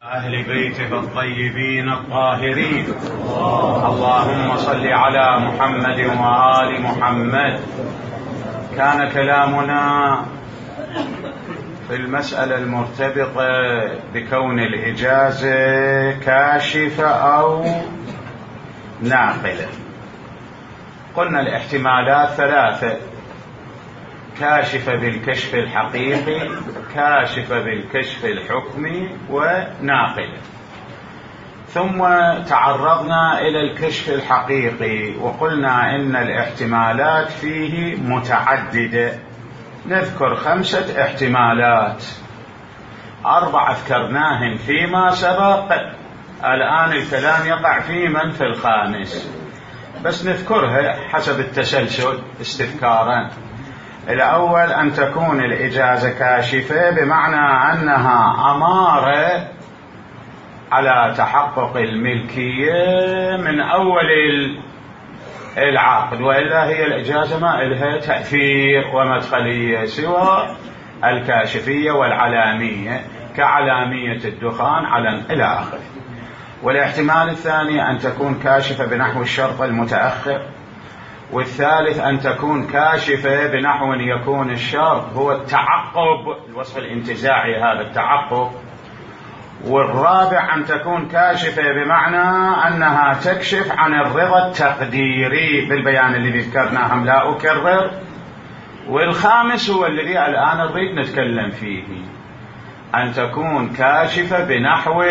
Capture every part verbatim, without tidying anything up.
أهل بيته الطيبين الطاهرين. اللهم صل على محمد وآل محمد. كان كلامنا في المسألة المرتبطة بكون الإجازة كاشفة أو ناقلة. قلنا الاحتمالات ثلاثة: كاشفة بالكشف الحقيقي، كاشفة بالكشف الحكمي، وناقلة. ثم تعرضنا إلى الكشف الحقيقي وقلنا إن الاحتمالات فيه متعددة. نذكر خمسة احتمالات، أربعة ذكرناهن فيما سبق، الآن الكلام يقع في من في الخامس، بس نذكرها حسب التسلسل استذكارا. الأول أن تكون الإجازة كاشفة بمعنى أنها أمارة على تحقق الملكية من أول العقد، وإلا هي الإجازة ما إلها تأثير ومدخلية سوى الكاشفية والعلامية، كعلامية الدخان على إلى آخره. والاحتمال الثاني أن تكون كاشفة بنحو الشرط المتأخر، والثالث أن تكون كاشفة بنحو أن يكون الشرط هو التعقب، الوصف الانتزاعي هذا التعقب. والرابع أن تكون كاشفة بمعنى أنها تكشف عن الرضا التقديري بالبيان الذي ذكرناه لا أكرر. والخامس هو الذي الآن نريد نتكلم فيه، أن تكون كاشفة بنحو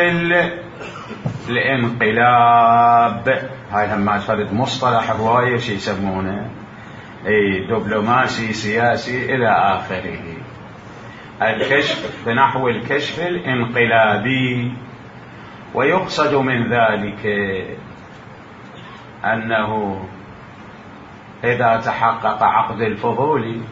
الانقلاب. هاي هم فرد مصطلح هواية شي يسمونه اي دبلوماسي سياسي إلى آخره. الكشف بنحو الكشف الانقلابي. ويقصد من ذلك أنه إذا تحقق عقد الفضول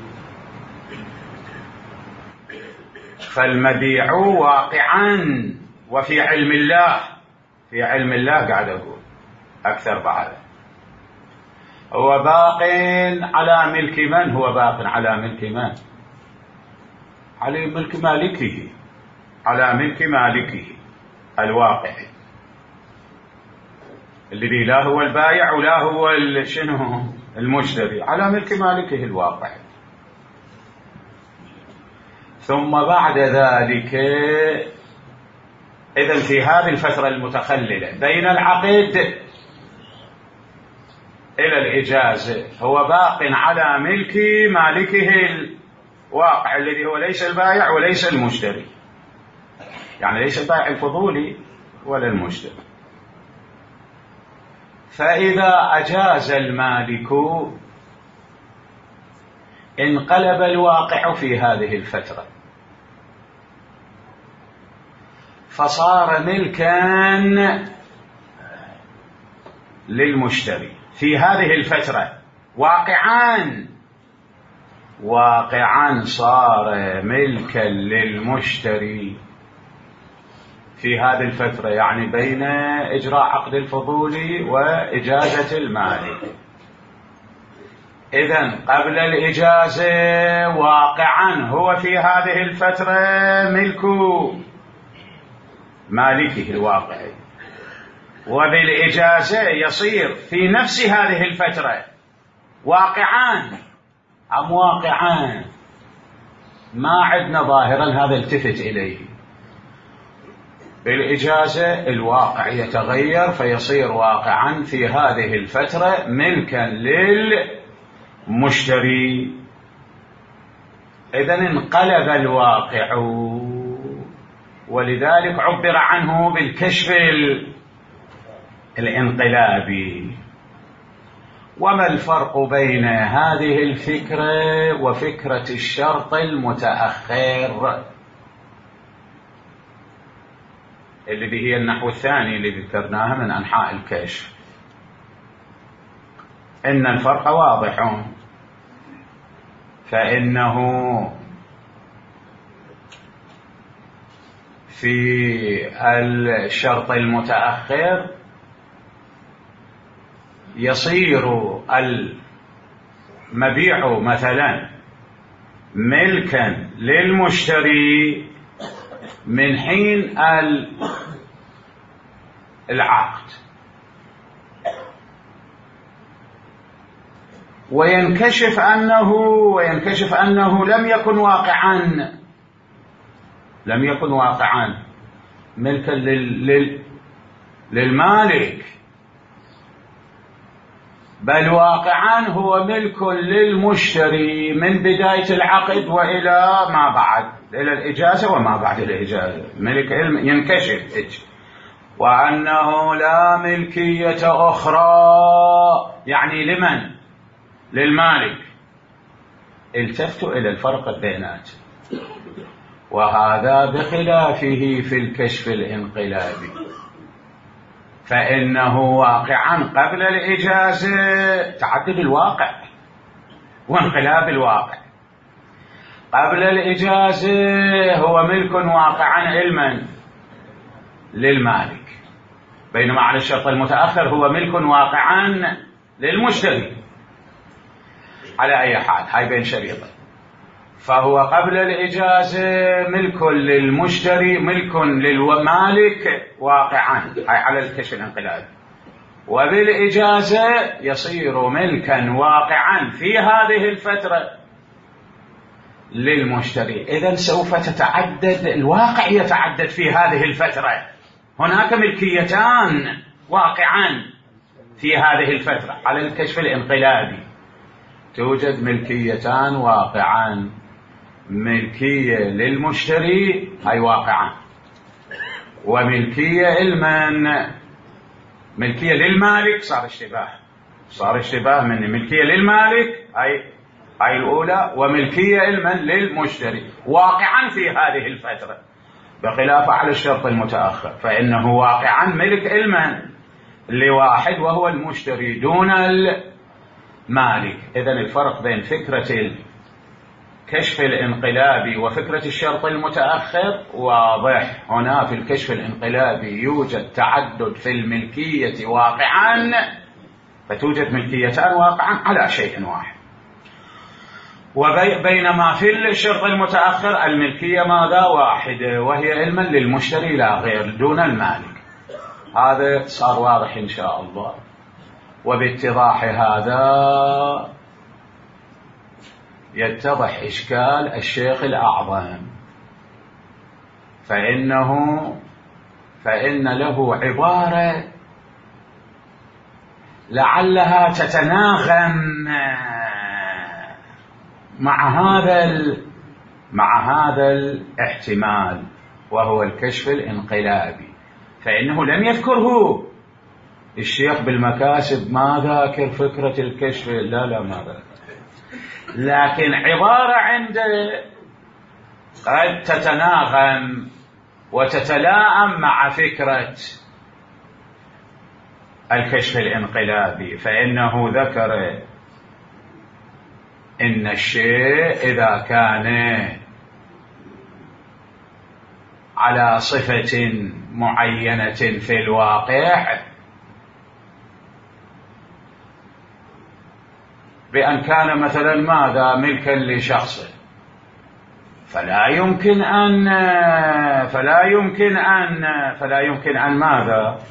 فالمبيع واقعا وفي علم الله، في علم الله قاعد أقول أكثر بعد، هو باق على ملك من؟ هو باق على ملك من؟ على ملك مالكه، على ملك مالكه الواقع، الذي لا هو البائع ولا هو شنو المشتري، على ملك مالكه الواقع. ثم بعد ذلك إذن في هذه الفترة المتخللة بين العقد إلى الإجازة هو باق على ملك مالكه الواقع، الذي هو ليس البائع وليس المشتري، يعني ليس البائع الفضولي ولا المشتري. فإذا أجاز المالك انقلب الواقع في هذه الفترة، فصار ملكا للمشتري في هذه الفترة واقعا، واقعا صار ملكا للمشتري في هذه الفترة، يعني بين إجراء عقد الفضول وإجازة المالك. إذن قبل الإجازة واقعا هو في هذه الفترة ملك مالكه الواقعي، وبالإجازة يصير في نفس هذه الفترة واقعان. أم واقعان ما عندنا ظاهرا هذا التفت إليه. بالإجازة الواقع يتغير فيصير واقعا في هذه الفترة ملكا للمشتري. إذن انقلب الواقع، ولذلك عبر عنه بالكشف الانقلابي. وما الفرق بين هذه الفكرة وفكرة الشرط المتأخر الذي هي النحو الثاني اللي ذكرناها من أنحاء الكشف؟ إن الفرق واضح، فإنه في الشرط المتأخر يصير المبيع مثلا ملكا للمشتري من حين العقد، وينكشف أنه وينكشف أنه لم يكن واقعا لم يكن واقعا ملكا لل للمالك، بل واقعا هو ملك للمشتري من بداية العقد وإلى ما بعد، إلى الإجازة وما بعد الإجازة، ملك ينكشف. وأنه لا ملكية أخرى، يعني لمن؟ للمالك. التفتوا إلى الفرق بينات، وهذا بخلافه في الكشف الانقلابي، فإنه واقعا قبل الإجازة تعدد الواقع وانقلاب الواقع. قبل الإجازة هو ملك واقعا علما للمالك، بينما على الشرط المتأخر هو ملك واقعا للمشتري. على أي حال هاي بين شريطين، فهو قبل الإجازة ملك للمشتري، ملك للمالك واقعا، هاي على الكشف الانقلابي، وبالإجازة يصير ملكا واقعا في هذه الفترة للمشتري. إذن سوف تتعدد الواقع، يتعدد في هذه الفترة. هناك ملكيتان واقعان في هذه الفترة على الكشف الانقلابي، توجد ملكيتان واقعان، ملكية للمشتري هاي واقعان، وملكية المن ملكية للمالك. صار اشتباه صار اشتباه من ملكية للمالك هاي هاي الأولى، وملكية المن للمشتري واقعا في هذه الفترة، بخلاف على الشرط المتأخر فإنه واقعا ملك المن لواحد وهو المشتري دون المالك. إذن الفرق بين فكرة الكشف الانقلابي وفكرة الشرط المتأخر واضح. هنا في الكشف الانقلابي يوجد تعدد في الملكية واقعا، فتوجد ملكيتان واقعا على شيء واحد، وبينما في الشرط المتأخر الملكية ماذا؟ واحدة، وهي علما للمشتري لا غير دون المالك. هذا صار واضح إن شاء الله. وباتضاح هذا يتضح إشكال الشيخ الأعظم، فإنه فإن له عبارة لعلها تتناغم مع هذا مع هذا الاحتمال، وهو الكشف الانقلابي. فإنه لم يذكره الشيخ بالمكاسب، ما ذاكر فكرة الكشف، لا لا ما ذاكر، لكن عبارة عنده قد تتناغم وتتلائم مع فكرة الكشف الانقلابي. فإنه ذكر إن الشيء إذا كان على صفة معينة في الواقع، بأن كان مثلا ماذا ملكا لشخص، فلا يمكن أن فلا يمكن أن فلا يمكن أن ماذا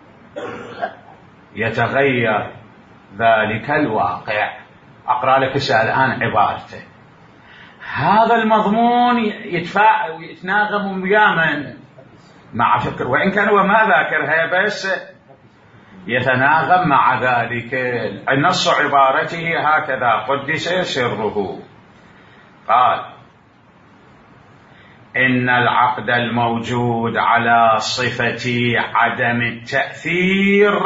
يتغير ذلك الواقع. أقرأ لك الآن عبارته. هذا المضمون يتفاعل ويتناغم ويامن مع فكر، وإن كان هو ما ذاكرها بس يتناغم مع ذلك. النص عبارته هكذا قدس سره، قال: إن العقد الموجود على صفة عدم التأثير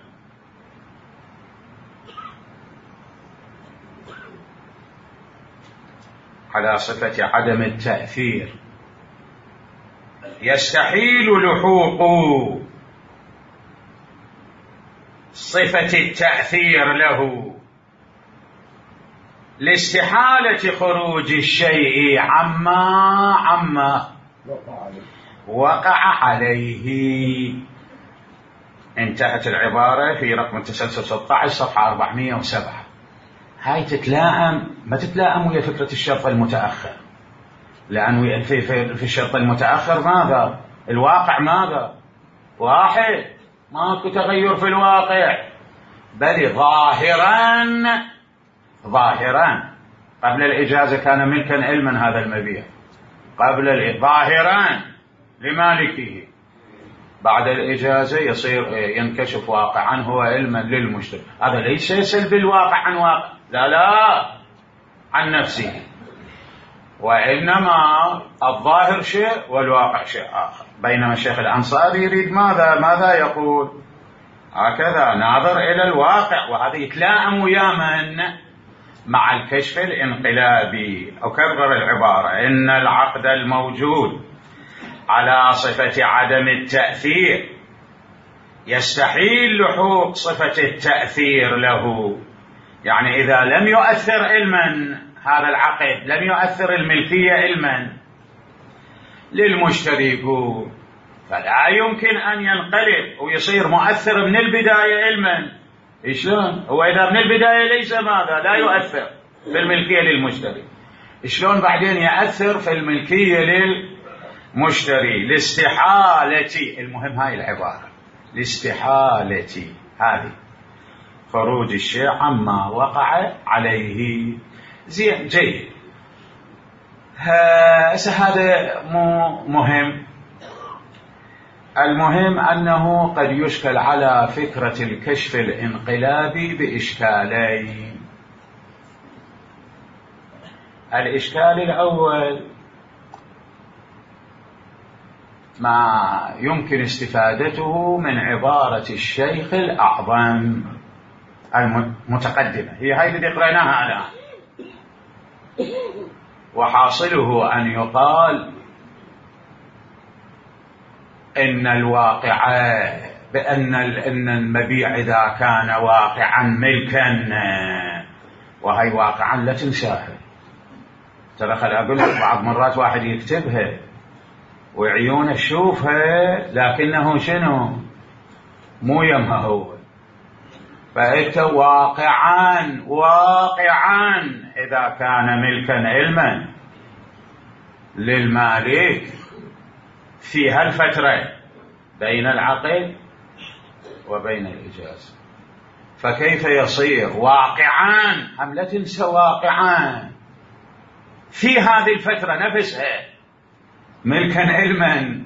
على صفة عدم التأثير يستحيل لحوق صفة التأثير له لاستحالة خروج الشيء عما عما وقع عليه. انتهت العبارة في رقم التسلسل ستة عشر صفحة أربعمائة وسبعة. هاي تتلائم ما تتلائم ويا فكرة الشرط المتأخر، لأن في, في, في الشرط المتأخر ماذا؟ الواقع ماذا؟ واحد، ماكو تغير في الواقع، بل ظاهرا ظاهرا قبل الإجازة كان ملكا علما هذا المبيع، قبل ظاهرا لمالكه، بعد الإجازة يصير ينكشف واقعا هو علما للمشتري. هذا ليس يسلب الواقع عن واقع، لا لا عن نفسه، وإنما الظاهر شيء والواقع شيء آخر. بينما الشيخ الأنصاري يريد ماذا ماذا يقول؟ هكذا ناظر إلى الواقع، وهذا يتلائم ويا من؟ مع الكشف الانقلابي. أكرر العبارة: إن العقد الموجود على صفة عدم التأثير يستحيل لحوق صفة التأثير له. يعني إذا لم يؤثر علما هذا العقد، لم يؤثر الملكية علما للمشتري، فلا يمكن أن ينقلب ويصير مؤثر من البداية علما. شلون هو إذا من البداية ليس ماذا لا يؤثر في الملكية للمشتري، شلون بعدين يأثر في الملكية للمشتري؟ لاستحالة، المهم هاي العبارة، لاستحالة هذه خروج الشيء عما وقع عليه. زين جيد. هذا مو مهم. المهم أنه قد يشكل على فكرة الكشف الانقلابي بإشكالين. الإشكال الأول ما يمكن استفادته من عبارة الشيخ الأعظم المتقدمة، هي هاي اللي قرأناها الآن، وحاصله أن يقال إن الواقع بأن إن المبيع إذا كان واقعا ملكا، وهي واقعا لا تنساها. ترى خل أقول لك بعض مرات واحد يكتبها وعيونه تشوفها لكنه شنو مو يمها هو، فأنت واقعا واقعا إذا كان ملكا علما للمالك في هالفترة بين العقد وبين الإجازة، فكيف يصير واقعا؟ هم لا تنسى واقعا في هذه الفترة نفسها ملكا علما،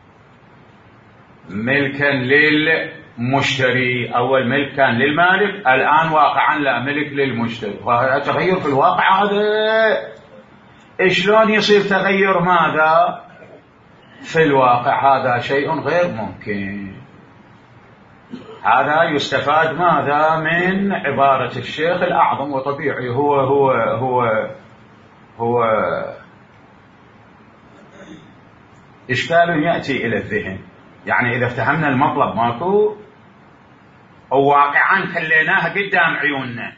ملكا للمشتري. أول ملك كان للمالك، الآن واقعا لا ملك للمشتري. وهذا تغير في الواقع، هذا شلون يصير تغير ماذا في الواقع؟ هذا شيء غير ممكن. هذا يستفاد ماذا من عبارة الشيخ الأعظم، وطبيعي هو هو هو هو إشكال يأتي إلى الذهن. يعني إذا افتهمنا المطلب ماكو وواقعا خليناها قدام عيوننا،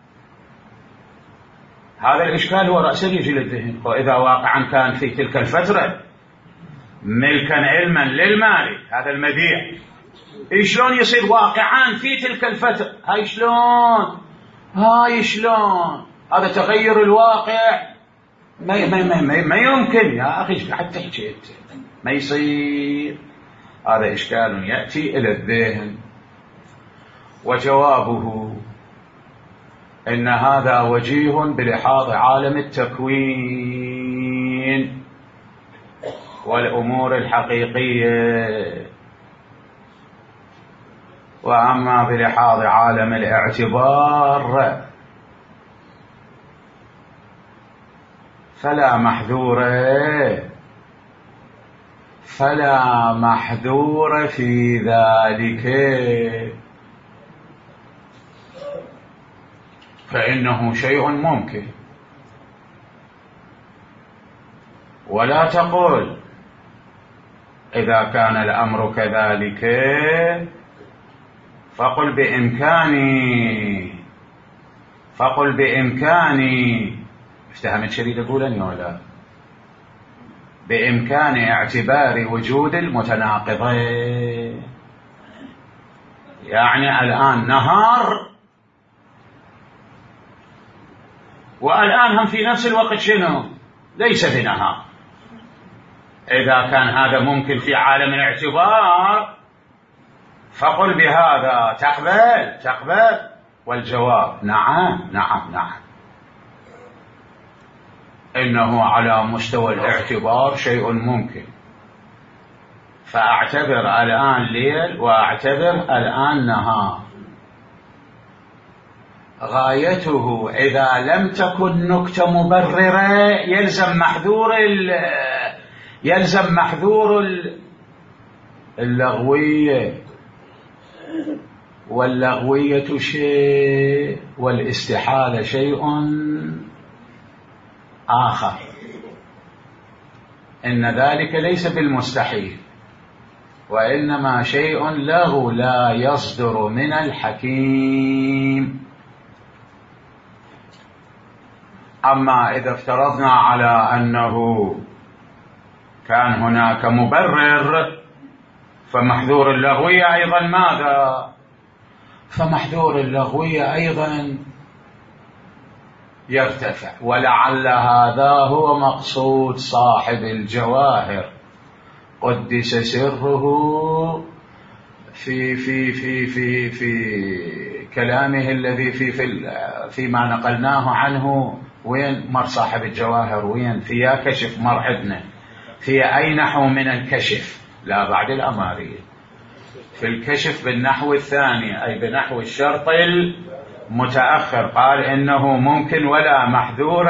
هذا الإشكال هو رأسا يجي للذهن. وإذا واقعا كان في تلك الفترة ملكا علما للمالك هذا المبيع، شلون يصير واقعا في تلك الفترة؟ هاي شلون هاي شلون هذا تغير الواقع؟ ما, ما, ما, ما, ما يمكن يا أخي، حتى حكيت ما يصير. هذا إشكال يأتي إلى الذهن، وجوابه إن هذا وجيه بلحاظ عالم التكوين والأمور الحقيقية، وأما بلحاظ عالم الاعتبار فلا محذور فلا محذور في ذلك، فإنه شيء ممكن. ولا تقول إذا كان الأمر كذلك فقل بإمكاني فقل بإمكاني افتهمت شريط أقولني ولا بإمكان اعتبار وجود المتناقضين. يعني الآن نهار والآن هم في نفس الوقت شنو؟ ليس بنهار. إذا كان هذا ممكن في عالم الاعتبار فقل بهذا تقبل تقبل؟ والجواب نعم نعم نعم، إنه على مستوى الاعتبار شيء ممكن، فأعتبر الآن ليل وأعتبر الآن نهار. غايته إذا لم تكن نكتة مبررة يلزم محذور يلزم محذور اللغوية، واللغوية شيء والاستحالة شيء آخر، إن ذلك ليس بالمستحيل، وإنما شيء له لا يصدر من الحكيم. أما إذا افترضنا على أنه كان هناك مبرر، فمحذور اللغوية أيضا ماذا؟ فمحذور اللغوية أيضا يرتفع، ولعل هذا هو مقصود صاحب الجواهر قدس سره في في في في في كلامه الذي في في فيما نقلناه عنه. وين مر صاحب الجواهر؟ وين في يا كشف مر عندنا في أي نحو من الكشف؟ لا بعد الأمارية، في الكشف بالنحو الثاني، أي بنحو الشرط المتأخر، قال إنه ممكن ولا محذور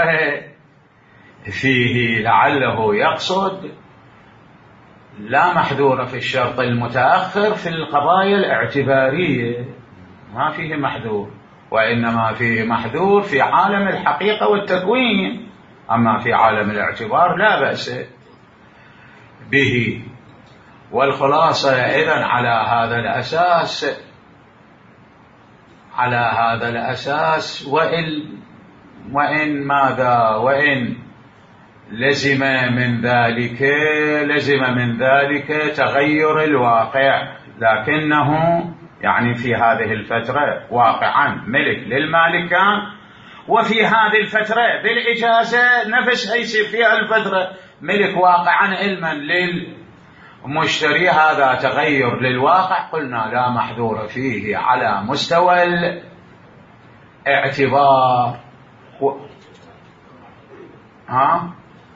فيه، لعله يقصد لا محذور في الشرط المتأخر في القضايا الاعتبارية، ما فيه محذور، وإنما فيه محذور في عالم الحقيقة والتكوين، أما في عالم الاعتبار لا بأس به. والخلاصة إذن على هذا الأساس على هذا الأساس وإن وإن ماذا وإن لزم من ذلك لزم من ذلك تغير الواقع، لكنه يعني في هذه الفترة واقعا ملك للمالك كان، وفي هذه الفترة بالإجازة نفسها يصير فيها الفترة ملك واقعا علما للمشتري، هذا تغير للواقع، قلنا لا محذور فيه على مستوى الاعتبار. و... ها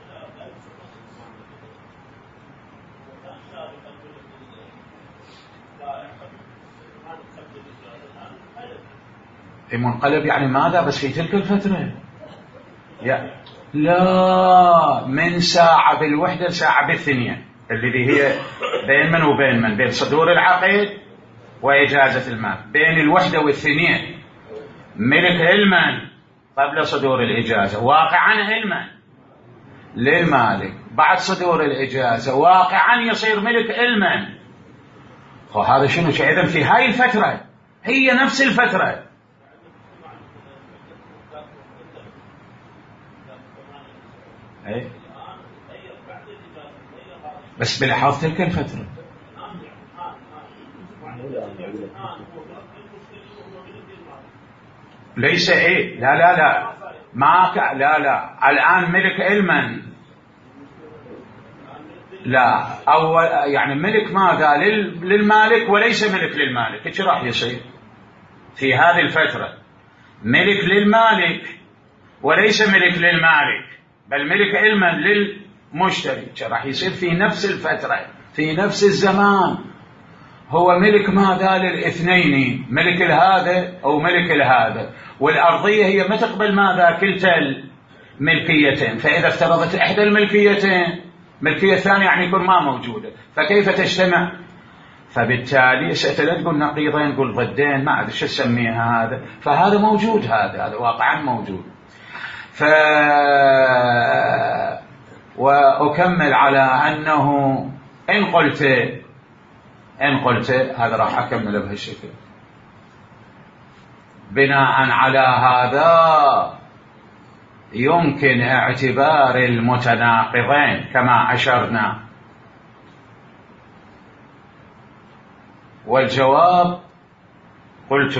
منقلب يعني ماذا؟ بس في تلك الفترة يا لا، من ساعة بالوحدة لساعة بالثانية، اللي هي بين من وبين من، بين صدور العقد وإجازة المال، بين الوحدة والثانية ملك علما قبل صدور الإجازة، واقعا علما للمالك، بعد صدور الإجازة واقعا يصير ملك علما. وهذا شنو؟ إذن في هاي الفترة هي نفس الفترة. أي. بس بلحاظ تلك الفترة ليس ايه لا لا لا ما ك... لا لا الآن ملك علما، لا أو يعني ملك ماذا لل... للمالك وليس ملك للمالك. ايش راح يصير في هذه الفترة؟ ملك للمالك وليس ملك للمالك، بل ملك علما للمشتري. راح يصير في نفس الفترة في نفس الزمان هو ملك ماذا للاثنين، ملك الهذا أو ملك الهذا، والأرضية هي ما تقبل ماذا كلتا الملكيتين، فإذا افترضت إحدى الملكيتين ملكية الثانية يعني يكون ما موجودة، فكيف تجتمع؟ فبالتالي ستلقوا نقيضين نقول ضدين ما أدري شو تسميها هذا، فهذا موجود، هذا هذا واقعا موجود. ف وأكمل على أنه إن قلت إن قلت هذا راح أكمل بهالشكل. بناء على هذا يمكن اعتبار المتناقضين كما أشرنا، والجواب قلت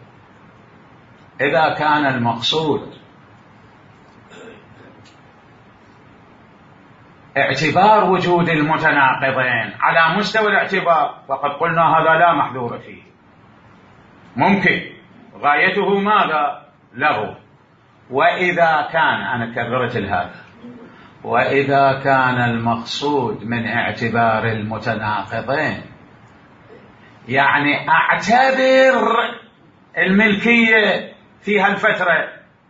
إذا كان المقصود اعتبار وجود المتناقضين على مستوى الاعتبار فقد قلنا هذا لا محذور فيه، ممكن غايته ماذا؟ لغو. وإذا كان، أنا كررت هذا، وإذا كان المقصود من اعتبار المتناقضين يعني أعتبر الملكية في هالفترة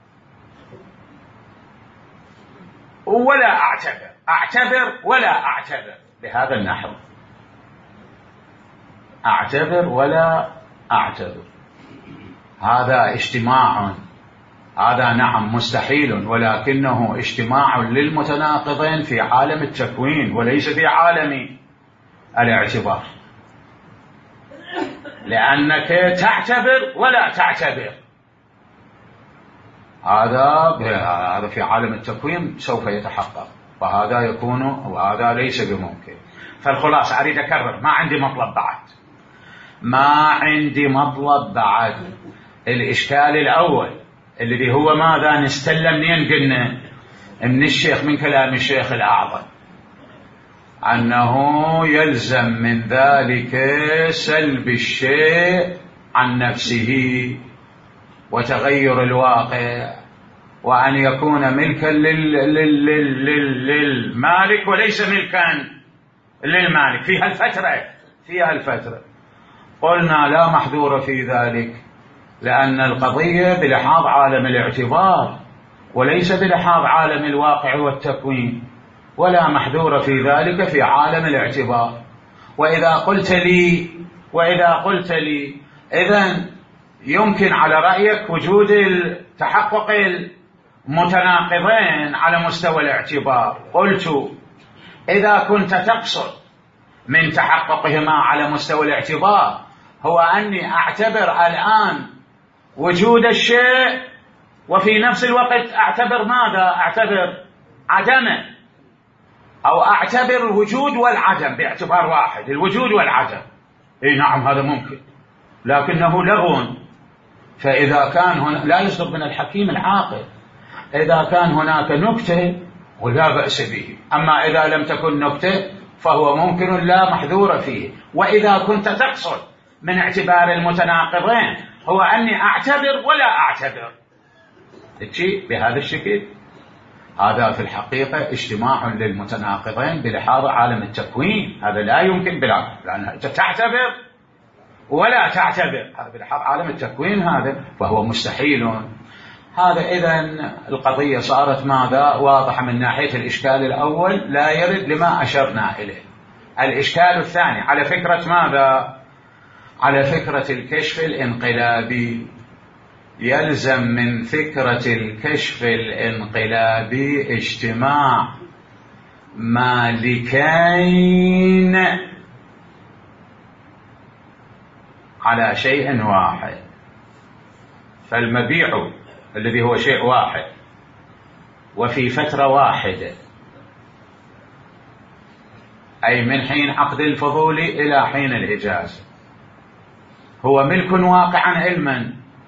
ولا أعتبر، أعتبر ولا أعتبر، بهذا النحو، أعتبر ولا أعتبر، هذا اجتماع، هذا نعم مستحيل، ولكنه اجتماع للمتناقضين في عالم التكوين وليس في عالم الاعتبار، لأنك تعتبر ولا تعتبر، هذا هذا في عالم التكوين سوف يتحقق، وهذا يكون وهذا ليس بممكن. فالخلاصة أريد أكرر، ما عندي مطلب بعد، ما عندي مطلب بعد. الإشكال الأول الذي هو ماذا؟ نستلم منين؟ قلنا من الشيخ، من كلام الشيخ الأعظم، أنه يلزم من ذلك سلب الشيء عن نفسه وتغير الواقع، وأن يكون ملكا للمالك وليس ملكا للمالك في هالفترة في هالفترة قلنا لا محذور في ذلك، لأن القضية بلحاظ عالم الاعتبار وليس بلحاظ عالم الواقع والتكوين، ولا محذور في ذلك في عالم الاعتبار. وإذا قلت لي وإذا قلت لي إذن يمكن على رأيك وجود تحقق المتناقضين على مستوى الاعتبار، قلت إذا كنت تقصد من تحققهما على مستوى الاعتبار هو أني أعتبر الآن وجود الشيء وفي نفس الوقت أعتبر ماذا؟ أعتبر عدمه، أو أعتبر الوجود والعدم باعتبار واحد، الوجود والعدم. إيه نعم هذا ممكن، لكنه لغو. فإذا كان هنا لا يصدر من الحكيم العاقل، إذا كان هناك نكتة ولا بأس به، أما إذا لم تكن نكتة فهو ممكن لا محذور فيه. وإذا كنت تقصد من اعتبار المتناقضين هو أني أعتبر ولا أعتبر، تجي بهذا الشكل، هذا في الحقيقة اجتماع للمتناقضين بلحاظ عالم التكوين، هذا لا يمكن بلا، لأن أنت تعتبر ولا تعتبر، هذا بلحاظ عالم التكوين، هذا فهو مستحيل. هذا إذن القضية صارت ماذا؟ واضحة من ناحية الإشكال الأول، لا يرد لما أشرنا إليه. الإشكال الثاني على فكرة ماذا؟ على فكرة الكشف الانقلابي. يلزم من فكرة الكشف الانقلابي اجتماع مالكين على شيء واحد، فالمبيع الذي هو شيء واحد وفي فترة واحدة، أي من حين عقد الفضول إلى حين الإجازة، هو ملك واقعا علما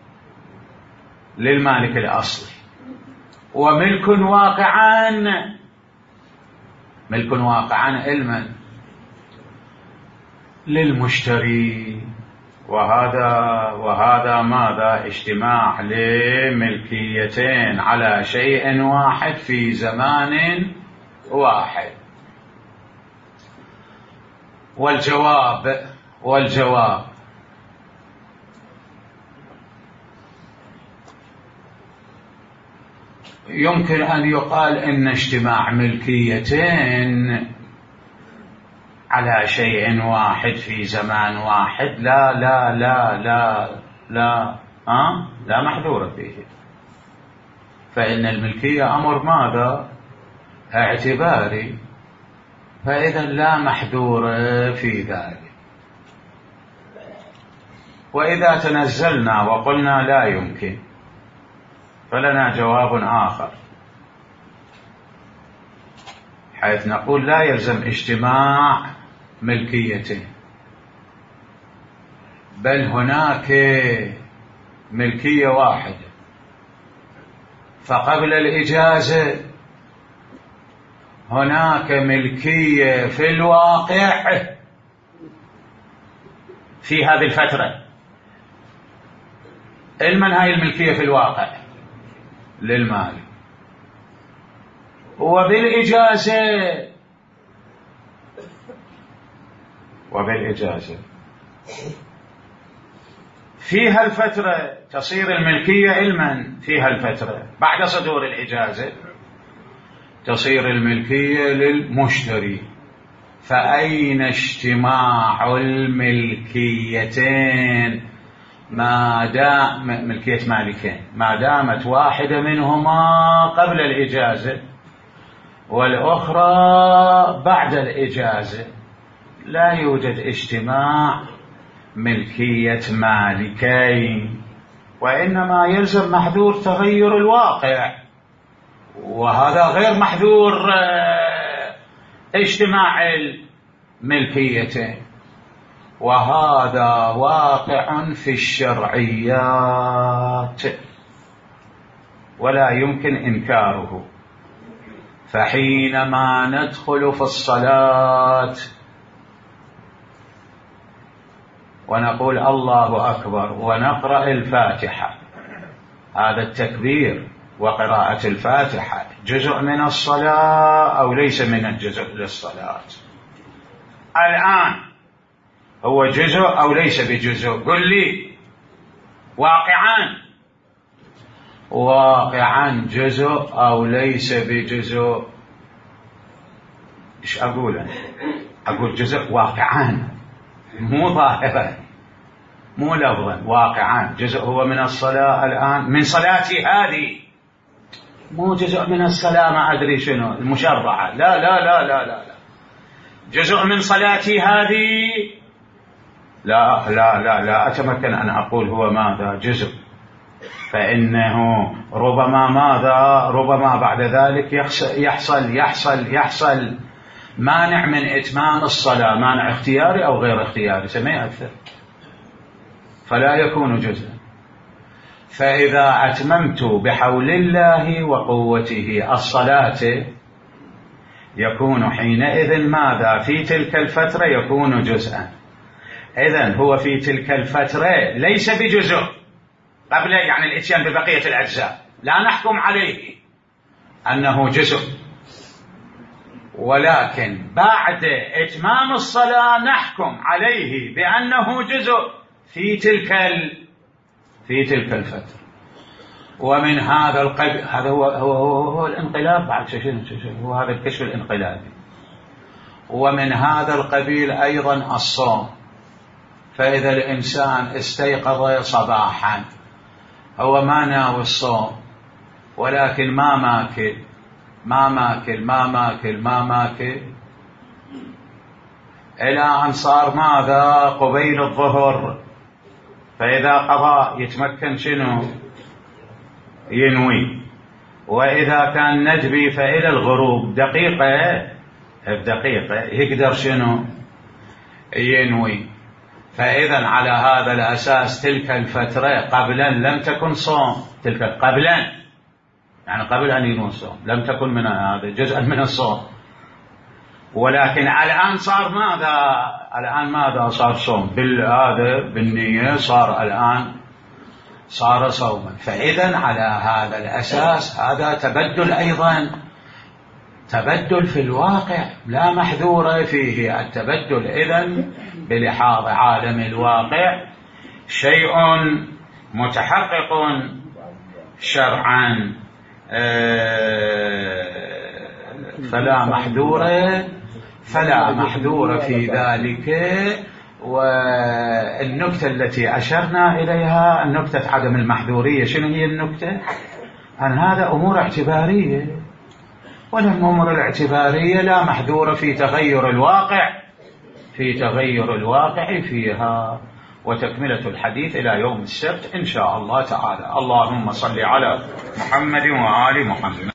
للمالك الأصلي، وملك واقعا ملك واقعا علما للمشتري. وهذا وهذا ماذا؟ اجتماع لملكيتين على شيء واحد في زمان واحد. والجواب والجواب يمكن أن يقال إن اجتماع ملكيتين على شيء واحد في زمان واحد لا لا لا لا لا أه؟ لا محذور فيه، فإن الملكية أمر ماذا؟ اعتباري، فإذا لا محذور في ذلك. وإذا تنزلنا وقلنا لا يمكن فلنا جواب آخر، حيث نقول لا يلزم اجتماع ملكيتين، بل هناك ملكية واحدة، فقبل الإجازة هناك ملكية في الواقع في هذه الفترة. المن هاي الملكية في الواقع؟ للمالك. وبالإجازة وبالإجازة في هالفترة تصير الملكية المن في هالفترة. بعد صدور الإجازة تصير الملكية للمشتري. فأين اجتماع الملكيتين ما دام ملكية مالكين ما دامت واحدة منهما قبل الإجازة والأخرى بعد الإجازة؟ لا يوجد اجتماع ملكية مالكين، وإنما يلزم محذور تغير الواقع، وهذا غير محذور اجتماع الملكيتين، وهذا واقع في الشرعيات ولا يمكن إنكاره. فحينما ندخل في الصلاة ونقول الله أكبر ونقرأ الفاتحة، هذا التكبير وقراءة الفاتحة جزء من الصلاة أو ليس من الجزء للصلاة؟ الآن هو جزء أو ليس بجزء؟ قل لي. واقعا واقعا جزء أو ليس بجزء؟ إيش أقول أنا؟ أقول جزء واقعا، مو ظاهرا مو لفظا، واقعا. جزء هو من الصلاة الآن، من صلاتي هذه، مو جزء من الصلاة ما أدري شنو المشرعة، لا لا لا لا لا, لا. جزء من صلاتي هذه، لا لا لا لا أتمكن أن أقول هو ماذا جزء، فإنه ربما ماذا ربما بعد ذلك يحصل يحصل يحصل, يحصل مانع من إتمام الصلاة، مانع اختياري أو غير اختياري، سميه أكثر، فلا يكون جزءا. فإذا أتممت بحول الله وقوته الصلاة يكون حينئذ ماذا؟ في تلك الفترة يكون جزءا. إذن هو في تلك الفترة ليس بجزء قبل يعني الإتيان ببقية الأجزاء، لا نحكم عليه أنه جزء، ولكن بعد إتمام الصلاة نحكم عليه بأنه جزء في تلك في تلك الفترة. ومن هذا القبيل، هذا هو هو هو, هو الانقلاب بعد شيء هو هذا الكشف الانقلابي. ومن هذا القبيل أيضا الصوم. فإذا الإنسان استيقظ صباحا هو ما ناوي الصوم، ولكن ما ماكل ما ماكل ما ماكل ما ماكل إلى أن صار ماذا؟ قبيل الظهر. فإذا قضى يتمكن شنو؟ ينوي. وإذا كان ندبي فإلى الغروب دقيقة بدقيقة يقدر شنو؟ ينوي. فإذا على هذا الأساس تلك الفترة قبلا لم تكن صوم، تلك قبلا يعني قبل أن ينوي صوم لم تكن من هذا جزءا من الصوم، ولكن الآن صار ماذا؟ الآن ماذا صار؟ صوم بالهذا بالنية، صار الآن صار صوما. فإذا على هذا الأساس هذا تبدل أيضا، تبدل في الواقع لا محذور فيه. التبدل إذن بلحاظ عالم الواقع شيء متحقق شرعا، فلا محذور فلا محذور في ذلك. والنكتة التي أشرنا إليها النكتة عدم المحذورية، شنو هي النكتة؟ أن هذا أمور اعتبارية، والأمور الاعتبارية لا محذور في تغير الواقع في تغير الواقع فيها. وتكملة الحديث إلى يوم السبت إن شاء الله تعالى. اللهم صل على محمد وآل محمد.